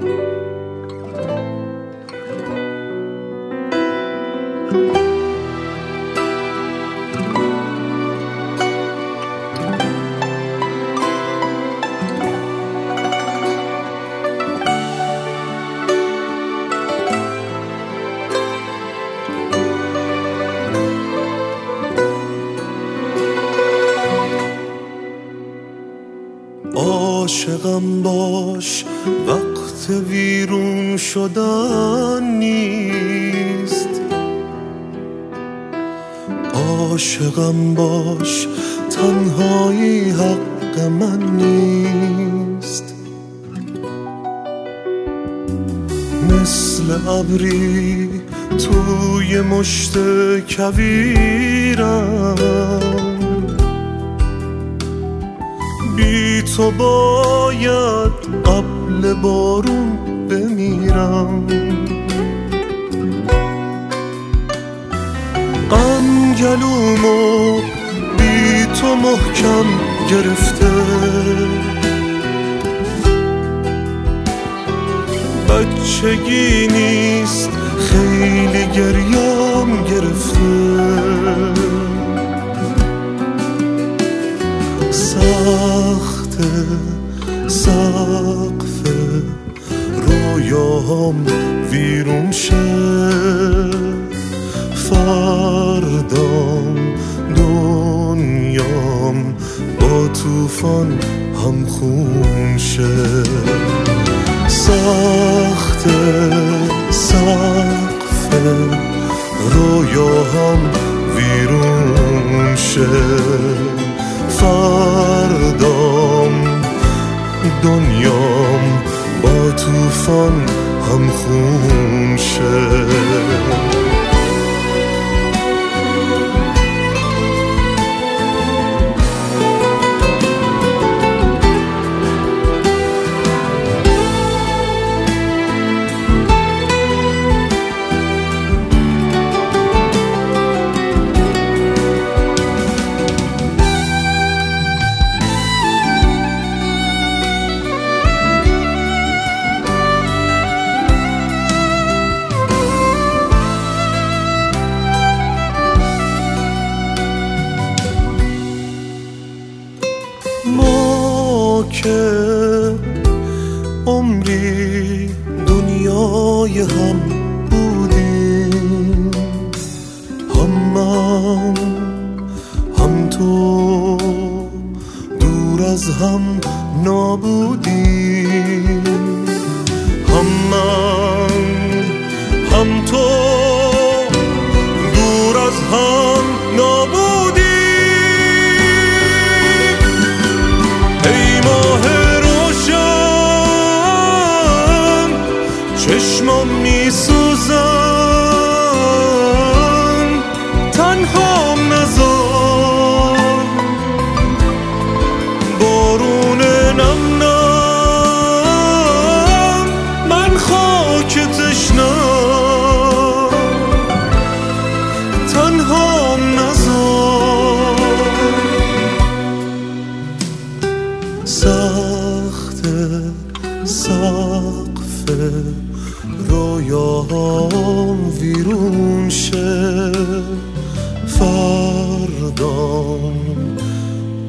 عاشقم باش وقت ویرون شدن نیست، عاشقم باش تنهایی حق من نیست. مثل ابری توی مشت کویرم، بی تو باید قبل بارون بمیرم. غم گلومو بی تو محکم گرفته، بچگی نیست خیلی گریم گرفته. سخته سقف رویاهم ویرون شه، فردام دنیام با طوفان همخون شه. سخته سقف رویاهم ویرون شه، فردام دنیام با طوفان همخون شه. ما که عمری دنیای هم بودیم، هم من هم تو دور از هم نابودیم. هم من هم تو دور از هم نابودیم. چشمام میسوزن، تنهام نذار بارون نم نم، من خاک تشنم، تنهام نذار. سخته سقف رویاهم ویرون شه، فردام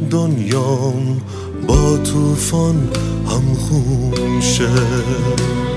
دنیام با طوفان همخون شه.